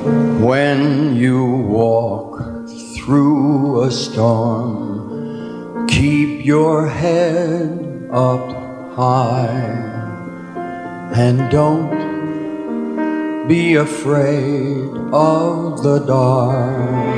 When you walk through a storm, keep your head up high and don't be afraid of the dark.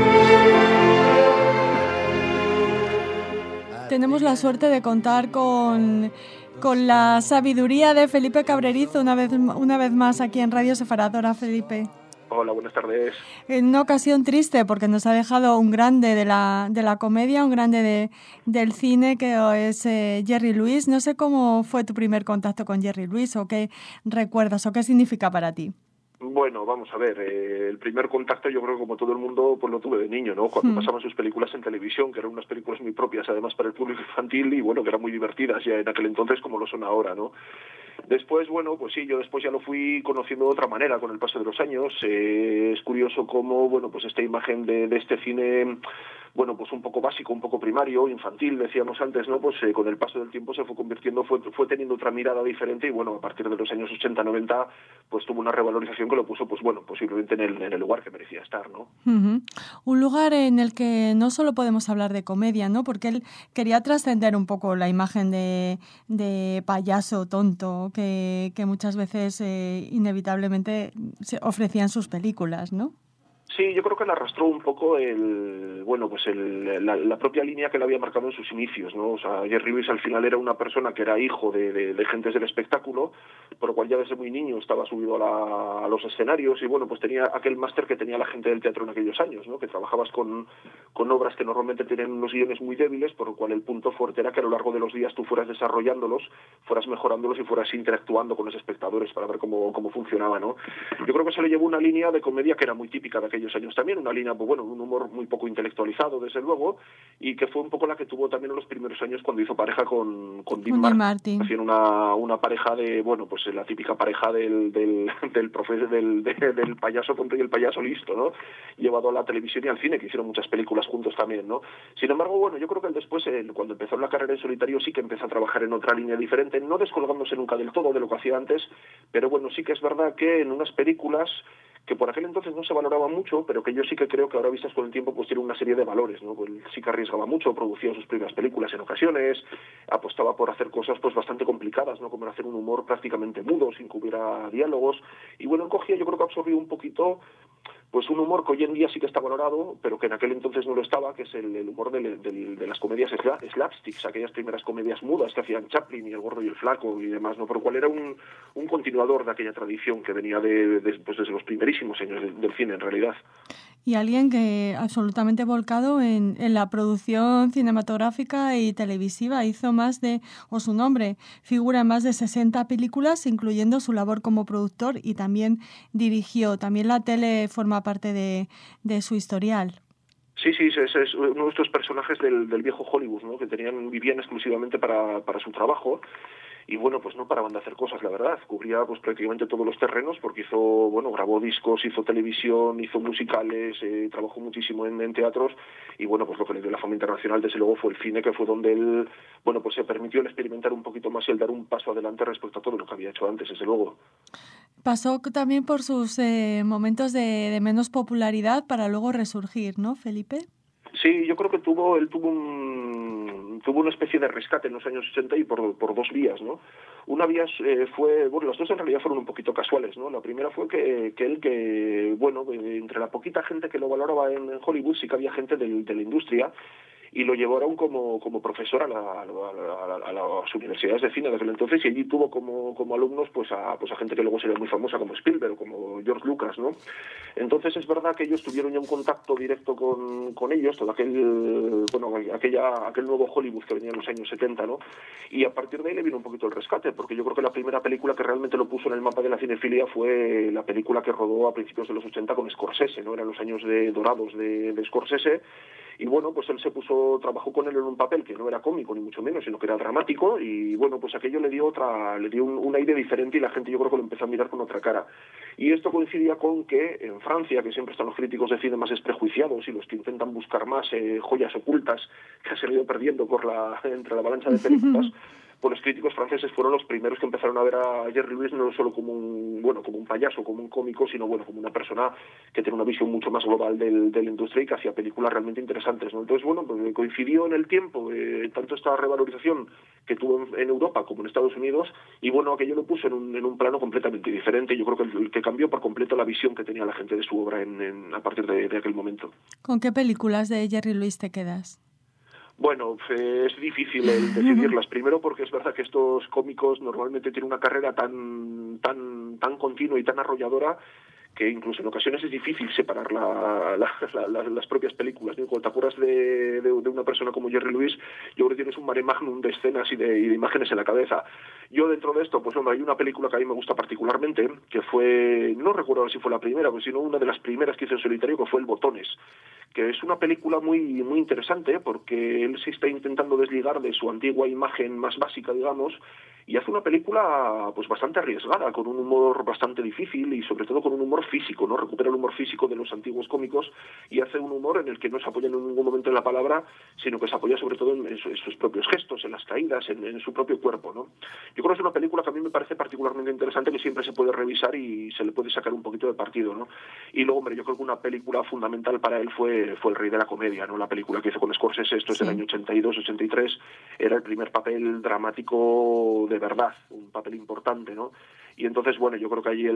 Tenemos la suerte de contar con la sabiduría de Felipe Cabrerizo una vez más aquí en Radio Sefarad. Hola, Felipe. Hola, buenas tardes. En una ocasión triste porque nos ha dejado un grande de la comedia, un grande del cine que es Jerry Lewis. No sé cómo fue tu primer contacto con Jerry Lewis o qué recuerdas o qué significa para ti. Bueno, vamos a ver, el primer contacto yo creo que como todo el mundo pues lo tuve de niño, ¿no? Cuando pasaban sus películas en televisión, que eran unas películas muy propias además para el público infantil y bueno, que eran muy divertidas ya en aquel entonces como lo son ahora, ¿no? Después, bueno, pues sí, yo después ya lo fui conociendo de otra manera con el paso de los años. Es curioso cómo, bueno, pues esta imagen de este cine, bueno, pues un poco básico, un poco primario, infantil, decíamos antes, ¿no? Pues con el paso del tiempo se fue convirtiendo, fue teniendo otra mirada diferente y bueno, a partir de los años 80-90, pues tuvo una revalorización que lo puso, pues bueno, posiblemente en el lugar que merecía estar, ¿no? Uh-huh. Un lugar en el que no solo podemos hablar de comedia, ¿no? Porque él quería trascender un poco la imagen de payaso tonto que muchas veces inevitablemente se ofrecían sus películas, ¿no? Sí, yo creo que le arrastró un poco la propia línea que le había marcado en sus inicios, ¿no? O sea, Jerry Lewis al final era una persona que era hijo de gentes del espectáculo, por lo cual ya desde muy niño estaba subido a los escenarios y bueno, pues tenía aquel máster que tenía la gente del teatro en aquellos años, ¿no? Que trabajabas con obras que normalmente tienen unos guiones muy débiles, por lo cual el punto fuerte era que a lo largo de los días tú fueras desarrollándolos, fueras mejorándolos y fueras interactuando con los espectadores para ver cómo funcionaba, ¿no? Yo creo que se le llevó una línea de comedia que era muy típica de aquellos años también, una línea, pues bueno, un humor muy poco intelectualizado, desde luego, y que fue un poco la que tuvo también en los primeros años cuando hizo pareja con Dean Martin. Hacían una pareja de, bueno, pues la típica pareja del payaso tonto y el payaso listo, ¿no? Llevado a la televisión y al cine, que hicieron muchas películas juntos también, ¿no? Sin embargo, bueno, yo creo que él después, cuando empezó la carrera en solitario, sí que empezó a trabajar en otra línea diferente, no descolgándose nunca del todo de lo que hacía antes, pero bueno, sí que es verdad que en unas películas que por aquel entonces no se valoraba mucho, pero que yo sí que creo que ahora vistas con el tiempo pues tiene una serie de valores, ¿no? Pues sí que arriesgaba mucho, producía sus primeras películas en ocasiones, apostaba por hacer cosas pues bastante complicadas, ¿no? Como hacer un humor prácticamente mudo, sin que hubiera diálogos, y bueno, él cogía, yo creo que absorbió un poquito pues un humor que hoy en día sí que está valorado, pero que en aquel entonces no lo estaba, que es el humor de las comedias slapsticks, aquellas primeras comedias mudas que hacían Chaplin y El Gordo y el Flaco y demás, ¿no? Por lo cual era un continuador de aquella tradición que venía pues desde los primerísimos años del cine, en realidad. Y alguien que absolutamente volcado en la producción cinematográfica y televisiva. Hizo su nombre figura en más de 60 películas, incluyendo su labor como productor, y también dirigió. También la tele forma parte de su historial. Sí, es uno de estos personajes del viejo Hollywood, ¿no? Que vivían exclusivamente para su trabajo. Y bueno, pues no paraban de hacer cosas, la verdad. Cubría pues prácticamente todos los terrenos porque grabó discos, hizo televisión, hizo musicales, trabajó muchísimo en teatros y bueno, pues lo que le dio la fama internacional desde luego fue el cine, que fue donde él, bueno, pues se permitió el experimentar un poquito más y el dar un paso adelante respecto a todo lo que había hecho antes, desde luego. Pasó también por sus momentos de menos popularidad para luego resurgir, ¿no, Felipe? Sí, yo creo que él tuvo una especie de rescate en los años 80 y por dos vías, ¿no? Una vía fue, bueno, las dos en realidad fueron un poquito casuales, ¿no? La primera fue que él, bueno, entre la poquita gente que lo valoraba en Hollywood, sí que había gente de la industria, y lo llevaron como profesor a las universidades de cine de aquel entonces, y allí tuvo como alumnos pues a gente que luego sería muy famosa como Spielberg o como George Lucas, ¿no? Entonces es verdad que ellos tuvieron ya un contacto directo con ellos, todo aquel nuevo Hollywood que venía en los años 70, ¿no? Y a partir de ahí le vino un poquito el rescate, porque yo creo que la primera película que realmente lo puso en el mapa de la cinefilia fue la película que rodó a principios de los 80 con Scorsese, ¿no? Eran los años dorados de Scorsese. Y bueno, pues él trabajó con él en un papel que no era cómico ni mucho menos, sino que era dramático, y bueno, pues aquello le dio un aire diferente y la gente yo creo que lo empezó a mirar con otra cara. Y esto coincidía con que en Francia, que siempre están los críticos de cine más desprejuiciados y los que intentan buscar más joyas ocultas que se han ido perdiendo entre la avalancha de películas, pues los críticos franceses fueron los primeros que empezaron a ver a Jerry Lewis no solo como un payaso, como un cómico, sino como una persona que tiene una visión mucho más global de la industria y que hacía películas realmente interesantes, ¿no? Entonces, pues coincidió en el tiempo tanto esta revalorización que tuvo en Europa como en Estados Unidos, y aquello lo puso en un plano completamente diferente. Yo creo que cambió por completo la visión que tenía la gente de su obra a partir de aquel momento. ¿Con qué películas de Jerry Lewis te quedas? Bueno, es difícil el decidirlas. Primero porque es verdad que estos cómicos normalmente tienen una carrera tan continua y tan arrolladora que incluso en ocasiones es difícil separar las propias películas, ¿no? Cuando te acuerdas de una persona como Jerry Lewis, yo creo que tienes un mare magnum de escenas y de imágenes en la cabeza. Yo dentro de esto, pues hay una película que a mí me gusta particularmente, que fue, no recuerdo si fue la primera, pues sino una de las primeras que hizo en solitario, que fue El Botones, que es una película muy muy interesante porque él se está intentando desligar de su antigua imagen más básica, digamos, y hace una película pues bastante arriesgada, con un humor bastante difícil y sobre todo con un humor físico, ¿no? Recupera el humor físico de los antiguos cómicos y hace un humor en el que no se apoya en ningún momento en la palabra, sino que se apoya sobre todo en sus propios gestos, en las caídas, en su propio cuerpo, ¿no? Yo creo que es una película que a mí me parece particularmente interesante, que siempre se puede revisar y se le puede sacar un poquito de partido, ¿no? Y luego, yo creo que una película fundamental para él fue El Rey de la Comedia, ¿no? La película que hizo con Scorsese, esto es del año 82-83, era el primer papel dramático de verdad, un papel importante, ¿no? Y entonces, yo creo que allí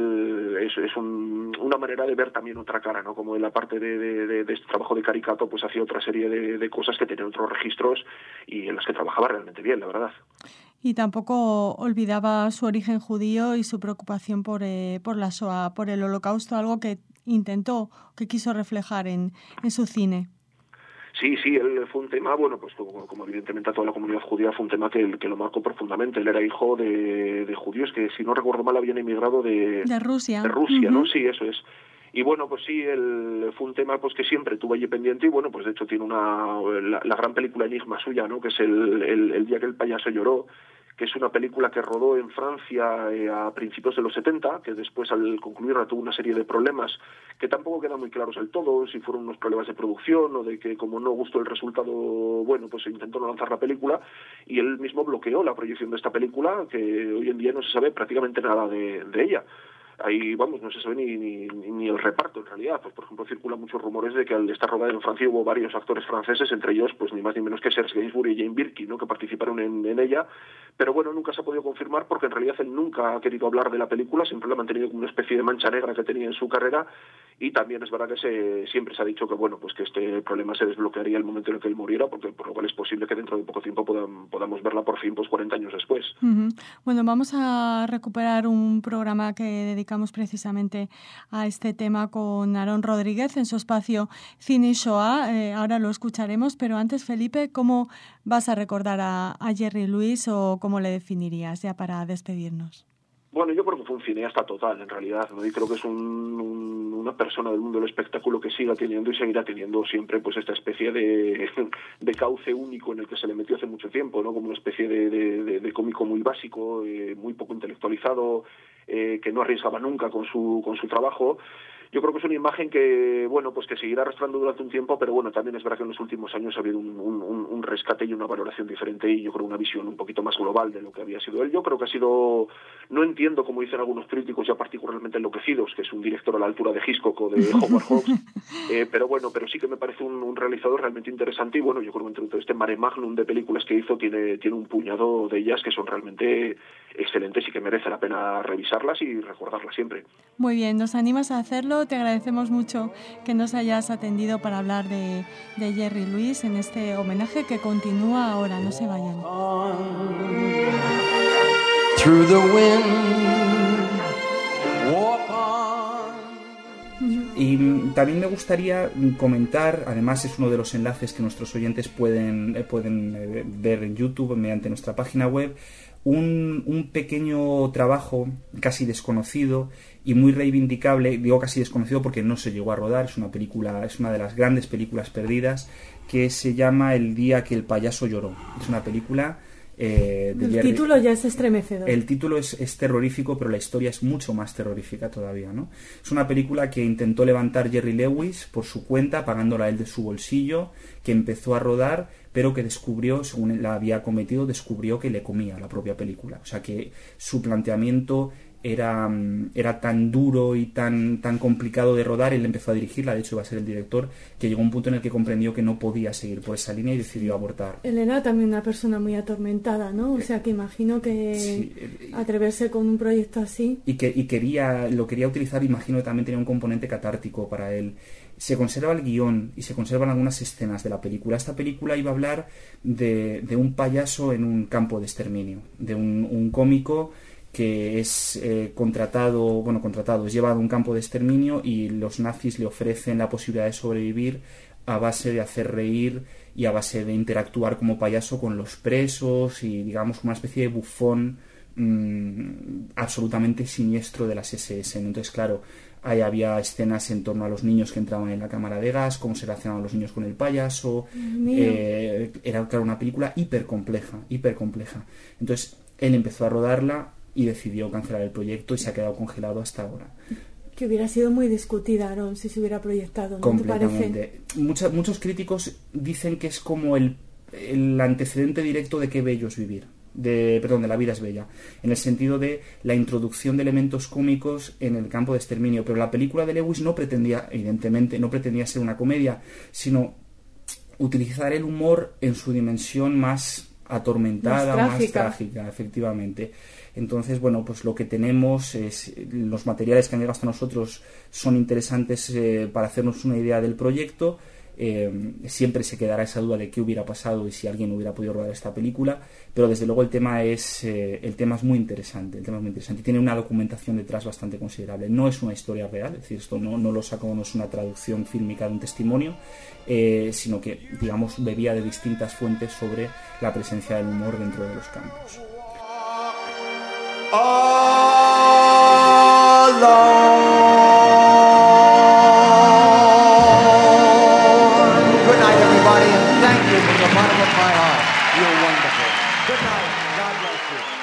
es una manera de ver también otra cara, ¿no? Como en la parte de este trabajo de caricato, pues hacía otra serie de cosas que tenían otros registros y en las que trabajaba realmente bien, la verdad. Y tampoco olvidaba su origen judío y su preocupación por la Shoah, por el Holocausto, algo que que quiso reflejar en su cine. Sí, él fue un tema, pues como evidentemente a toda la comunidad judía, fue un tema que lo marcó profundamente. Él era hijo de judíos que, si no recuerdo mal, habían emigrado de Rusia. De Rusia, ¿no? Sí, eso es. Y pues sí, él fue un tema pues que siempre tuvo allí pendiente y pues de hecho tiene la gran película enigma suya, ¿no? Que es el día que el payaso lloró, que es una película que rodó en Francia a principios de los 70, que después al concluirla tuvo una serie de problemas que tampoco quedan muy claros del todo, si fueron unos problemas de producción o de que como no gustó el resultado, pues se intentó no lanzar la película y él mismo bloqueó la proyección de esta película, que hoy en día no se sabe prácticamente nada de ella. Ahí, no se sabe ni el reparto, en realidad. Pues, por ejemplo, circulan muchos rumores de que al estar rodada en Francia hubo varios actores franceses, entre ellos, pues ni más ni menos que Serge Gainsbourg y Jane Birkin, ¿no? Que participaron en ella. Pero nunca se ha podido confirmar porque en realidad él nunca ha querido hablar de la película, siempre la ha mantenido como una especie de mancha negra que tenía en su carrera. Y también es verdad que siempre se ha dicho que pues que este problema se desbloquearía el momento en el que él muriera, porque por lo cual es posible que dentro de poco tiempo podamos verla por fin, pues 40 años después. Uh-huh. Bueno, vamos a recuperar un programa que dedicamos precisamente a este tema con Aarón Rodríguez en su espacio Cine Shoah. Ahora lo escucharemos, pero antes, Felipe, ¿cómo vas a recordar a Jerry Lewis o cómo le definirías ya para despedirnos? Yo creo que fue un cineasta total, en realidad, ¿no? Y creo que es una persona del mundo del espectáculo que siga teniendo y seguirá teniendo siempre pues esta especie de cauce único en el que se le metió hace mucho tiempo, ¿no? Como una especie de cómico muy básico, muy poco intelectualizado, que no arriesgaba nunca con su trabajo. Yo creo que es una imagen que, pues que seguirá arrastrando durante un tiempo, pero también es verdad que en los últimos años ha habido un rescate y una valoración diferente y yo creo una visión un poquito más global de lo que había sido él. Yo creo que ha sido, no entiendo como dicen algunos críticos ya particularmente enloquecidos, que es un director a la altura de Hitchcock o de Howard Hawks, pero sí que me parece un realizador realmente interesante y yo creo que entre todo este mare magnum de películas que hizo tiene un puñado de ellas que son realmente excelentes y que merece la pena revisarlas y recordarlas siempre. Muy bien, ¿nos animas a hacerlo? Te agradecemos mucho que nos hayas atendido para hablar de Jerry Lewis en este homenaje que continúa ahora, no se vayan. Through the wind, walk on. Y también me gustaría comentar, además es uno de los enlaces que nuestros oyentes pueden ver en YouTube mediante nuestra página web, un pequeño trabajo casi desconocido y muy reivindicable. Digo casi desconocido porque no se llegó a rodar, es una de las grandes películas perdidas, que se llama El día que el payaso lloró. Es una película El título ya es estremecedor. El título es terrorífico, pero la historia es mucho más terrorífica todavía, ¿no? Es una película que intentó levantar Jerry Lewis por su cuenta, pagándola él de su bolsillo, que empezó a rodar, pero que descubrió, según la había cometido, descubrió que le comía la propia película. O sea, que su planteamiento era tan duro y tan complicado de rodar. Él empezó a dirigirla, de hecho iba a ser el director, que llegó a un punto en el que comprendió que no podía seguir por esa línea y decidió abortar. Él era también una persona muy atormentada, ¿no? O sea, que imagino que sí, atreverse con un proyecto así... Y lo quería utilizar, imagino que también tenía un componente catártico para él. Se conserva el guión y se conservan algunas escenas de la película. Esta película iba a hablar de un payaso en un campo de exterminio, de un cómico que es es llevado a un campo de exterminio y los nazis le ofrecen la posibilidad de sobrevivir a base de hacer reír y a base de interactuar como payaso con los presos y, digamos, una especie de bufón absolutamente siniestro de las SS. Entonces, claro, ahí había escenas en torno a los niños que entraban en la cámara de gas, cómo se relacionaban los niños con el payaso. Era, claro, una película hiper compleja. Entonces, él empezó a rodarla y decidió cancelar el proyecto y se ha quedado congelado hasta ahora. Que hubiera sido muy discutida, Aaron, si se hubiera proyectado, ¿no completamente. te parece? Muchos críticos dicen que es como el antecedente directo de Qué bello es vivir. De La vida es bella, en el sentido de la introducción de elementos cómicos en el campo de exterminio. Pero la película de Lewis evidentemente no pretendía ser una comedia, sino utilizar el humor en su dimensión más atormentada, más trágica, efectivamente. Entonces, bueno, pues lo que tenemos es, los materiales que han llegado hasta nosotros son interesantes para hacernos una idea del proyecto. Siempre se quedará esa duda de qué hubiera pasado y si alguien hubiera podido rodar esta película, pero desde luego el tema es muy interesante, y tiene una documentación detrás bastante considerable. No es una historia real, es decir, esto no lo saco, no es una traducción fílmica de un testimonio, sino que, digamos, bebía de distintas fuentes sobre la presencia del humor dentro de los campos. Good night, everybody, and thank you from the bottom of my heart. You're wonderful. Good night. God bless you.